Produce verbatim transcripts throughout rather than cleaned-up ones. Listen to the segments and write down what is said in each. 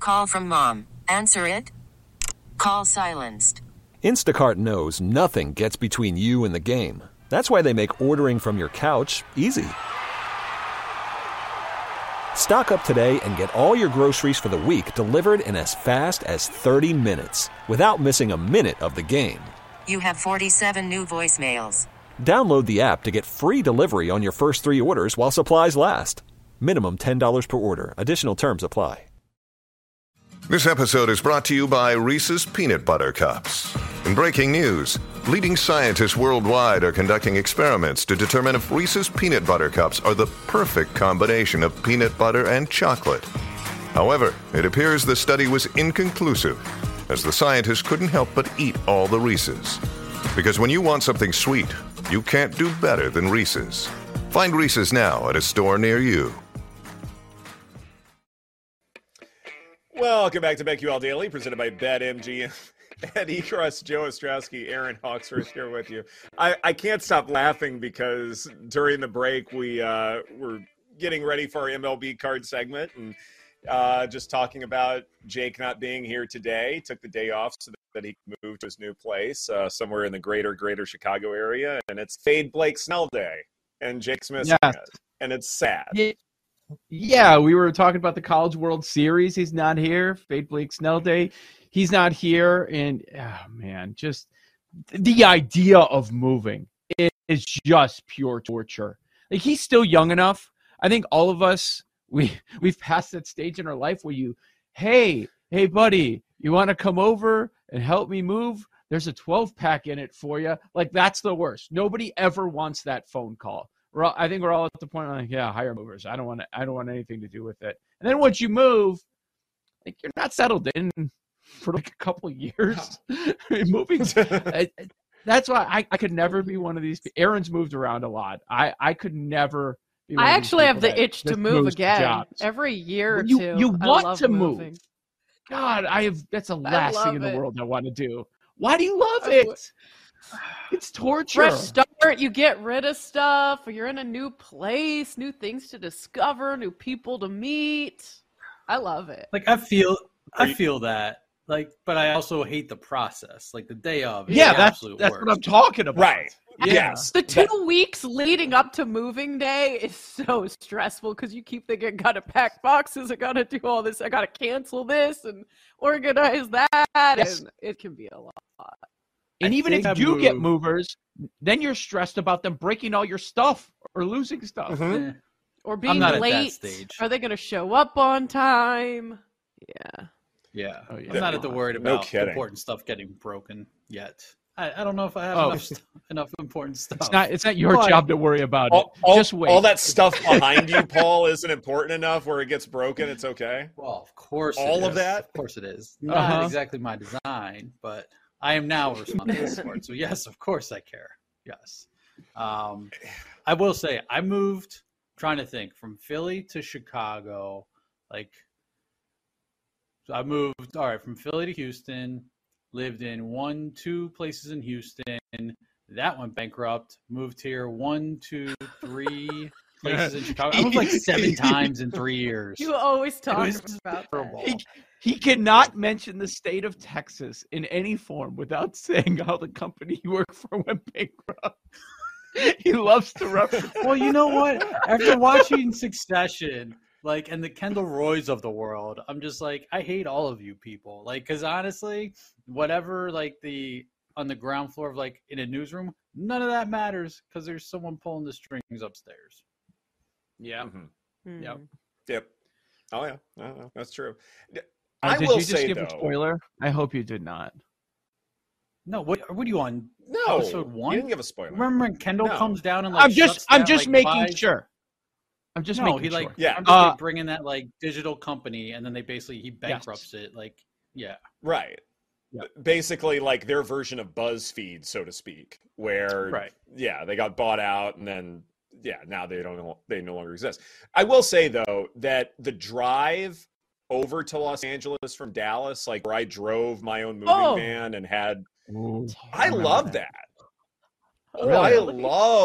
Call from mom. Answer it. Call silenced. Instacart knows nothing gets between you and the game. That's why they make ordering from your couch easy. Stock up today and get all your groceries for the week delivered in as fast as thirty minutes without missing a minute of the game. You have forty-seven new voicemails. Download the app to get free delivery on your first three orders while supplies last. Minimum ten dollars per order. Additional terms apply. This episode is brought to you by Reese's Peanut Butter Cups. In breaking news, leading scientists worldwide are conducting experiments to determine if Reese's Peanut Butter Cups are the perfect combination of peanut butter and chocolate. However, it appears the study was inconclusive, as the scientists couldn't help but eat all the Reese's. Because when you want something sweet, you can't do better than Reese's. Find Reese's now at a store near you. Welcome back to BetQL Daily, presented by BetMGM. Ed Ekrus, Joe Ostrowski, Aaron Hawksworth here with you. I, I can't stop laughing because during the break we uh, were getting ready for our M L B card segment and uh, just talking about Jake not being here today. Took the day off so that he could move to his new place uh, somewhere in the greater, greater Chicago area. And it's Fade Blake Snell Day. And Jake's missing yes. it. And it's sad. Yeah. Yeah, we were talking about the College World Series. He's not here. Fade Blake Snell Day. He's not here. And, oh, man, just the idea of moving is just pure torture. Like, he's still young enough. I think all of us, we, we've passed that stage in our life where you, hey, hey, buddy, you want to come over and help me move? There's a twelve-pack in it for you. Like, that's the worst. Nobody ever wants that phone call. We're all, I think we're all at the point like, yeah, hire movers. I don't want to, I don't want anything to do with it. And then once you move, like you're not settled in for like a couple of years. Moving, I, that's why I, I could never be one of these. Aaron's moved around a lot. I, I could never. Be one I of these actually have the that itch to move again jobs. every year or you, two. You I want love to moving. move. God, I have. That's the last thing in the it. world I want to do. Why do you love it? It's torture. Fresh start, you get rid of stuff, you're in a new place, new things to discover, new people to meet. I love it. Like I feel I feel that. Like, but I also hate the process. Like the day of. Yeah, the that's absolute that's worst. what I'm talking about. Right. Yeah. Yes. The two that- weeks leading up to moving day is so stressful because you keep thinking, I gotta pack boxes, I gotta do all this, I gotta cancel this and organize that, Yes. and it can be a lot. And I even if think you I do get moved- movers, then you're stressed about them breaking all your stuff or losing stuff. Mm-hmm. Eh, Or being not at that late. stage. Are they going to show up on time? Yeah. Yeah. Oh, yeah. I'm not at the worried No about kidding. important stuff getting broken yet. I, I don't know if I have Oh. enough, st- enough important stuff. It's not. It's not your But- job to worry about All, it. all, Just wait. all that stuff behind you, Paul, isn't important enough where it gets broken. It's okay. Well, of course. it All of is. that? Of course it is. Not Uh-huh. exactly my design, but I am now responsible for it. So yes, of course I care. Yes. Um, I will say I moved. Trying to think from Philly to Chicago, like. So I moved. All right, from Philly to Houston. Lived in one, two places in Houston. That went bankrupt. Moved here one, two, three places in Chicago. I moved like seven times in three years. You always talk was about terrible. that. He, he cannot mention the state of Texas in any form without saying how the company he worked for went bankrupt. He loves to reference. Well, you know what? After watching Succession, like, and the Kendall Roys of the world, I'm just like, I hate all of you people. Like, because honestly, whatever, like, the on the ground floor of, like, in a newsroom, none of that matters because there's someone pulling the strings upstairs. Yeah. Mm-hmm. Hmm. Yep. Yep. Oh yeah, oh, yeah. That's true. Uh, I did will you just say give though. a spoiler? I hope you did not. No, what, what are you on? No, Episode one? you didn't give a spoiler. Remember when Kendall No. comes down and, like, I'm just. shuts I'm that, just like, making buys- sure. I'm just no, making he, sure. like, Yeah. I'm just, Uh, like, bringing that, like, digital company, and then they basically, he bankrupts it. Like, yeah. Right. Yep. Basically, like their version of BuzzFeed, so to speak, where Right. yeah, they got bought out, and then yeah, now they don't they no longer exist. I will say though that the drive over to Los Angeles from Dallas, like where I drove my own moving Oh. van and had, Ooh, I remember love that. Oh, Really? I love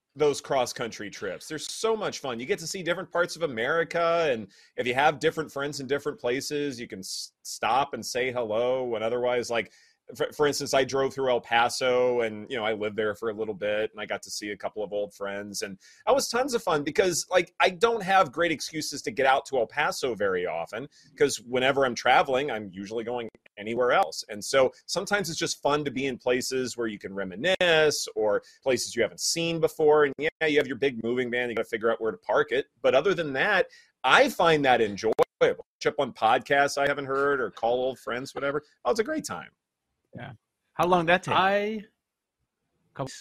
those cross-country trips. They're so much fun. You get to see different parts of America, and if you have different friends in different places, you can s- stop and say hello. And otherwise, like, for, for instance, I drove through El Paso, and, you know, I lived there for a little bit, and I got to see a couple of old friends, and that was tons of fun because, like, I don't have great excuses to get out to El Paso very often because whenever I'm traveling, I'm usually going anywhere else. And so sometimes it's just fun to be in places where you can reminisce or places you haven't seen before. And yeah, you have your big moving van, you got to figure out where to park it. But other than that, I find that enjoyable. Chip on podcasts I haven't heard or call old friends, whatever. Oh, it's a great time. Yeah. How long did that take? I Couple-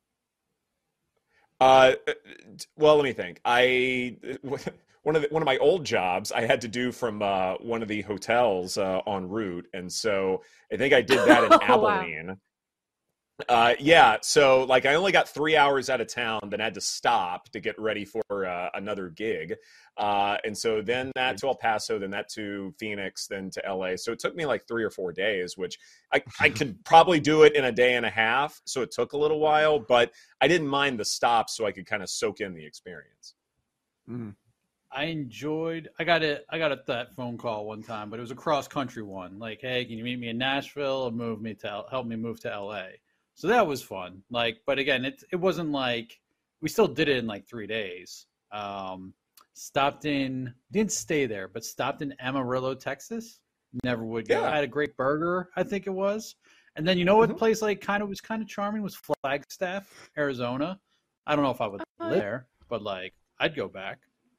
Uh, well, let me think. I one of the, one of my old jobs I had to do from uh, one of the hotels uh, en route, and so I think I did that in Oh, wow. Abilene. Uh, yeah, so like I only got three hours out of town, then had to stop to get ready for uh, another gig, uh, and so then that to El Paso, then that to Phoenix, then to L A. So it took me like three or four days, which I, I could probably do it in a day and a half. So it took a little while, but I didn't mind the stops, so I could kind of soak in the experience. Mm. I enjoyed. I got it. I got a, that phone call one time, but it was a cross country one. Like, hey, can you meet me in Nashville and move me to help me move to L A? So that was fun. Like, but again, it it wasn't like we still did it in like three days. Um, stopped in, didn't stay there, but stopped in Amarillo, Texas. Never would go. Yeah. I had a great burger, I think it was. And then you know what Mhm. place like kind of was kind of charming was Flagstaff, Arizona. I don't know if I would Oh, live yeah. there, but like I'd go back.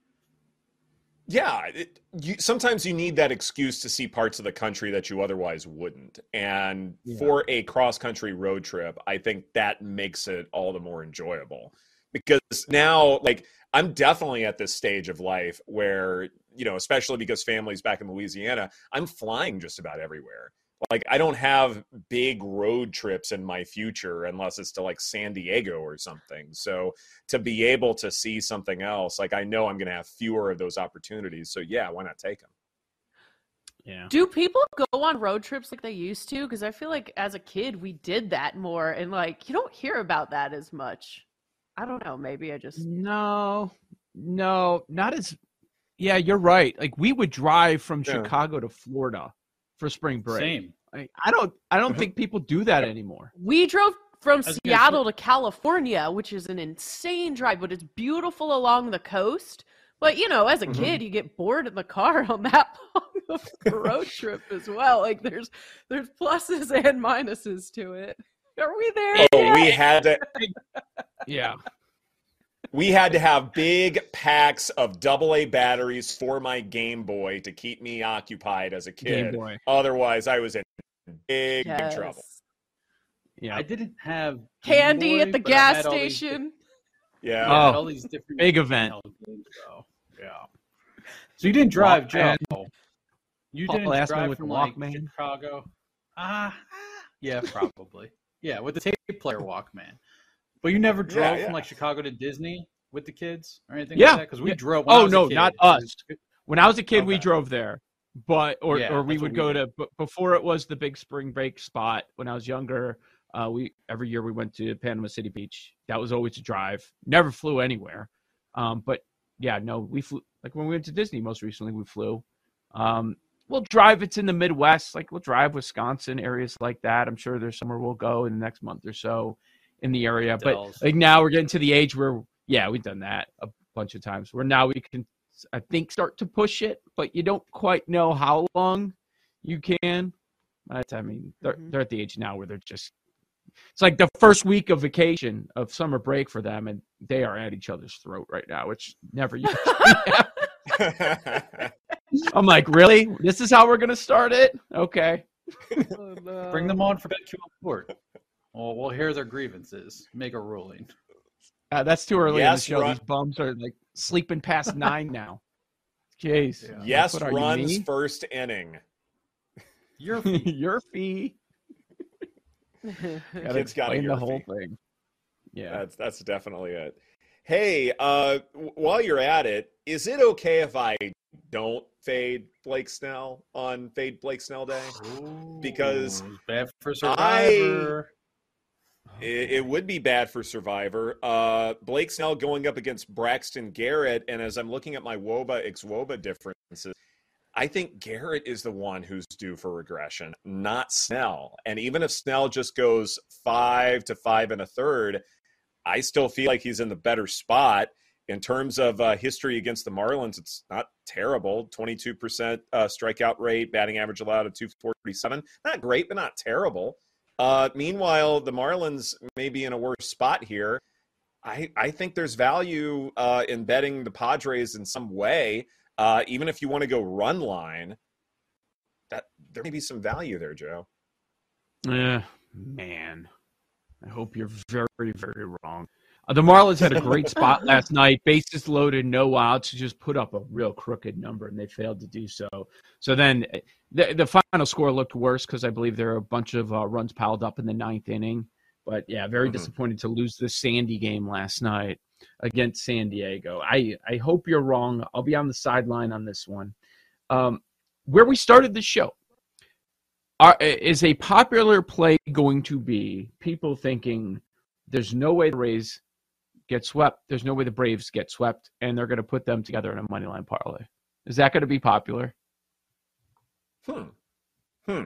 Yeah, it, you, sometimes you need that excuse to see parts of the country that you otherwise wouldn't. And Yeah. for a cross-country road trip, I think that makes it all the more enjoyable. Because now, like, I'm definitely at this stage of life where, you know, especially because family's back in Louisiana, I'm flying just about everywhere. Like, I don't have big road trips in my future unless it's to like San Diego or something. So to be able to see something else, like I know I'm going to have fewer of those opportunities. So yeah, why not take them? Yeah. Do people go on road trips like they used to? Because I feel like as a kid we did that more, and like you don't hear about that as much. I don't know. Maybe I just No, no, not as. Yeah, you're right. Like we would drive from Yeah. Chicago to Florida for spring break. Same. I, I don't. I don't think people do that anymore. we drove from was gonna Seattle to California, which is an insane drive, but it's beautiful along the coast. But you know, as a Mhm. kid, you get bored in the car on that long of a road trip as well. Like there's there's pluses and minuses to it. Are we there? Oh, yet? we had to Yeah. we had to have big packs of double A batteries for my Game Boy to keep me occupied as a Game kid. Boy. Otherwise, I was in big, big Yes. trouble. Yeah. I didn't have Candy Game at Boy, the but I gas had all these station. Yeah. Yeah, I had Oh, all these different big event. handheld games, though. Yeah. So you didn't drive, Joe. Walkman. You Paul didn't Asman drive with from the like Walkman. Chicago. Ah, yeah, probably. Yeah, with the tape player Walkman. But you never drove Yeah, yeah. from like Chicago to Disney with the kids or anything Yeah, like that? Because we yeah. drove. When I Oh was a no, kid, not it was- us. When I was a kid, we Okay. drove there, but or Yeah, or we that's would what go we to. But before it was the big spring break spot. When I was younger, uh, we every year we went to Panama City Beach. That was always a drive. Never flew anywhere, um, but yeah, no, we flew. Like when we went to Disney most recently, we flew. Um, we'll drive. It's in the Midwest. Like we'll drive Wisconsin areas like that. I'm sure there's somewhere we'll go in the next month or so in the area. Dells. But like now we're getting to the age where yeah, we've done that a bunch of times. Where now we can, I think, start to push it, but you don't quite know how long you can. But, I mean, they're, Mhm. they're at the age now where they're just. It's like the first week of vacation of summer break for them, and they are at each other's throat right now, which never usually happens. I'm like, really? This is how we're gonna start it? Okay. Oh, no. Bring them on for BetQL Court. Well, we'll hear their grievances. Make a ruling. Uh, that's too early Yes, in the show. Ron- These bums are like sleeping past nine now. Jeez. Yeah. Yes, What are you, runs me? first inning. Your Your fee. Oh, Gotta Kids gotta explain hear the the whole fee. thing. Yeah. That's that's definitely it. Hey, uh, w- while you're at it, is it okay if I don't fade Blake Snell on Fade Blake Snell Day? Because Ooh, bad for Survivor. It, it would be bad for Survivor. Uh, Blake Snell going up against Braxton Garrett, and as I'm looking at my WOBA x WOBA differences, I think Garrett is the one who's due for regression, not Snell. And even if Snell just goes five to five and a third, I still feel like he's in the better spot. In terms of uh, history against the Marlins, it's not terrible. twenty-two percent uh, strikeout rate, batting average allowed of two forty-seven. Not great, but not terrible. Uh, meanwhile, the Marlins may be in a worse spot here. I, I think there's value uh, in betting the Padres in some way. Uh, even if you want to go run line, that there may be some value there, Joe. Yeah, man. I hope you're very, very wrong. Uh, the Marlins had a great spot last night. Bases loaded, no outs. Just put up a real crooked number, and they failed to do so. So then the, the final score looked worse because I believe there are a bunch of uh, runs piled up in the ninth inning. But, yeah, very mm-hmm. disappointed to lose the Sandy game last night against San Diego. I, I hope you're wrong. I'll be on the sideline on this one. Um, where we started the show, are, is a popular play going to be people thinking there's no way the Rays get swept, there's no way the Braves get swept, and they're going to put them together in a money line parlay? Is that going to be popular? Hmm. Hmm.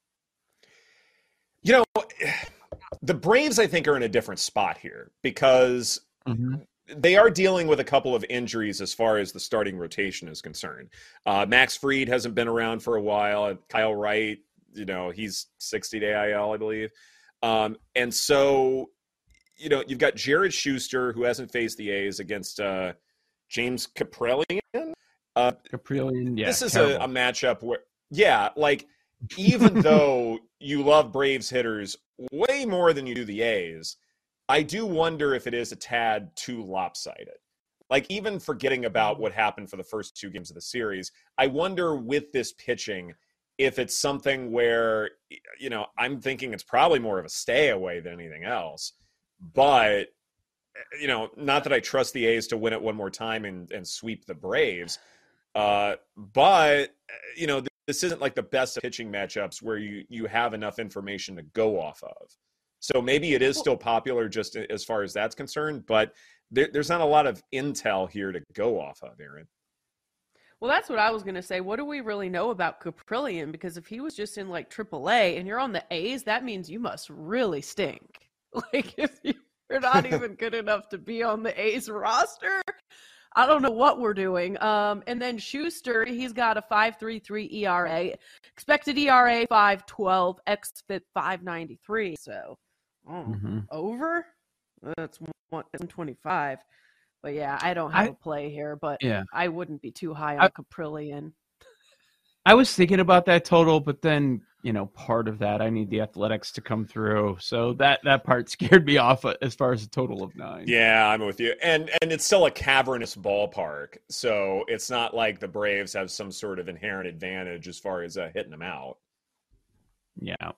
You know, the Braves, I think, are in a different spot here because mm-hmm. they are dealing with a couple of injuries as far as the starting rotation is concerned. Uh, Max Fried hasn't been around for a while. Kyle Wright, you know, he's sixty-day I L, I believe. Um, and so, you know, you've got Jared Schuster, who hasn't faced the A's, against uh, James Kaprielian. Uh, Kaprielian, yeah. This is a, a matchup where, yeah, like, even though you love Braves hitters way more than you do the A's, I do wonder if it is a tad too lopsided. Like, even forgetting about what happened for the first two games of the series, I wonder with this pitching if it's something where, you know, I'm thinking it's probably more of a stay away than anything else. But, you know, not that I trust the A's to win it one more time and, and sweep the Braves. Uh, but, you know, this isn't like the best of pitching matchups where you, you have enough information to go off of. So maybe it is still popular just as far as that's concerned, but there, there's not a lot of intel here to go off of, Aaron. Well, that's what I was going to say. What do we really know about Kaprielian? Because if he was just in like triple A and you're on the A's, that means you must really stink. Like, if you're not even good enough to be on the A's roster, I don't know what we're doing. Um, and then Schuster, he's got a five point three three E R A, expected E R A five twelve, xFIP five ninety-three. So, oh, mm-hmm. over? That's one twenty-five. But yeah, I don't have I, a play here, but yeah. I wouldn't be too high on I, Kaprielian. I was thinking about that total, but then, you know, part of that, I need the Athletics to come through. So that, that part scared me off as far as a total of nine. Yeah, I'm with you. And and it's still a cavernous ballpark. So it's not like the Braves have some sort of inherent advantage as far as uh, hitting them out. Yeah,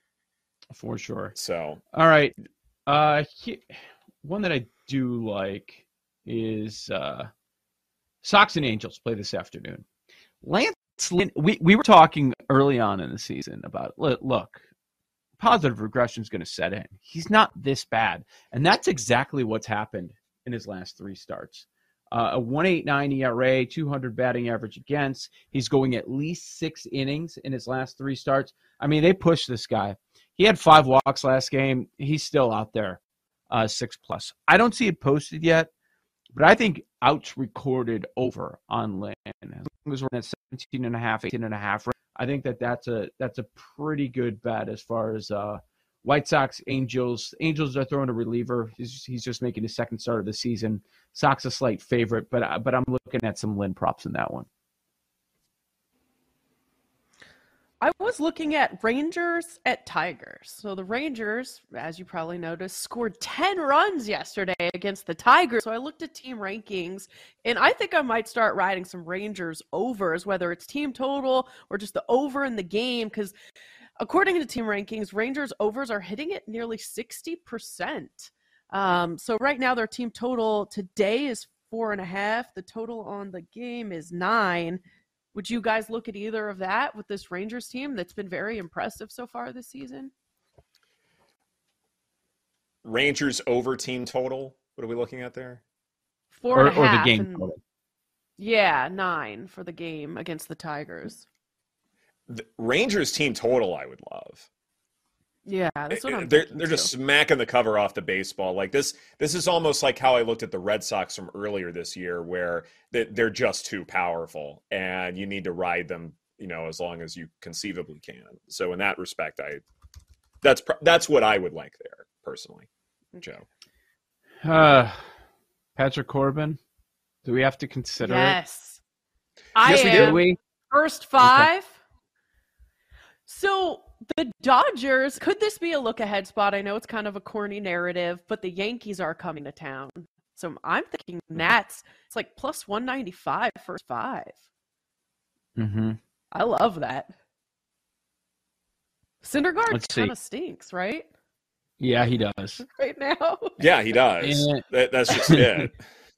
for sure. So, all right. Uh, he, one that I do like is uh, Sox and Angels play this afternoon. Lance Lynn, we, we were talking early on in the season about, look, positive regression is going to set in. He's not this bad. And that's exactly what's happened in his last three starts. Uh, a one point eight nine E R A, two hundred batting average against. He's going at least six innings in his last three starts. I mean, they pushed this guy. He had five walks last game. He's still out there, uh, six plus. I don't see it posted yet, but I think outs recorded over on Lynn. As long as we're at seventeen and a half, eighteen and a half, I think that that's a that's a pretty good bet as far as uh, White Sox, Angels. Angels are throwing a reliever. He's, he's just making his second start of the season. Sox a slight favorite, but but I'm looking at some Lynn props in that one. I was looking at Rangers at Tigers. So the Rangers, as you probably noticed, scored ten runs yesterday against the Tigers. So I looked at team rankings, and I think I might start riding some Rangers overs, whether it's team total or just the over in the game, because according to team rankings, Rangers overs are hitting it nearly sixty percent. Um, so right now their team total today is four and a half. The total on the game is nine. Would you guys look at either of that with this Rangers team that's been very impressive so far this season? Rangers over team total. What are we looking at there? Four Or, and a or the half, game and- total. Yeah, nine for the game against the Tigers. The Rangers team total, I would love. Yeah, that's what I'm they're thinking they're just too. smacking the cover off the baseball. Like this, this is almost like how I looked at the Red Sox from earlier this year, where they- they're just too powerful, and you need to ride them, you know, as long as you conceivably can. So in that respect, I that's pr- that's what I would like there personally, Joe. Uh, Patrick Corbin. Do we have to consider Yes. I Yes, we it? do. am Do we? first five. So the Dodgers, could this be a look ahead spot? I know it's kind of a corny narrative, but the Yankees are coming to town. So I'm thinking Nats. It's like plus one ninety-five first five. Mm-hmm. I love that. Syndergaard Let's see. kind of stinks, right? Yeah, he does. Right now. Yeah, he does. And- That, that's just it.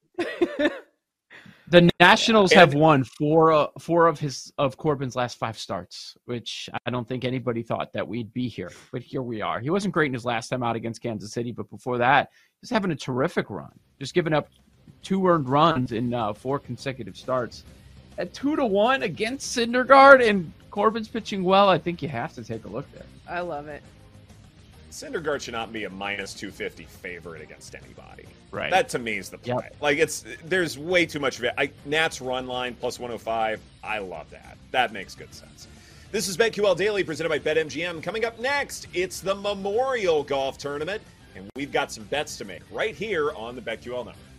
The Nationals And- have won four uh, four of his of Corbin's last five starts, which I don't think anybody thought that we'd be here. But here we are. He wasn't great in his last time out against Kansas City, but before that, he's having a terrific run. Just giving up two earned runs in uh, four consecutive starts. At two to one against Syndergaard, and Corbin's pitching well. I think you have to take a look there. I love it. Syndergaard should not be a minus two fifty favorite against anybody. Right. That to me is the play. Yep. Like it's there's way too much of it. I, Nats run line plus one oh five. I love that. That makes good sense. This is BetQL Daily presented by BetMGM. Coming up next, it's the Memorial Golf Tournament, and we've got some bets to make right here on the BetQL Network.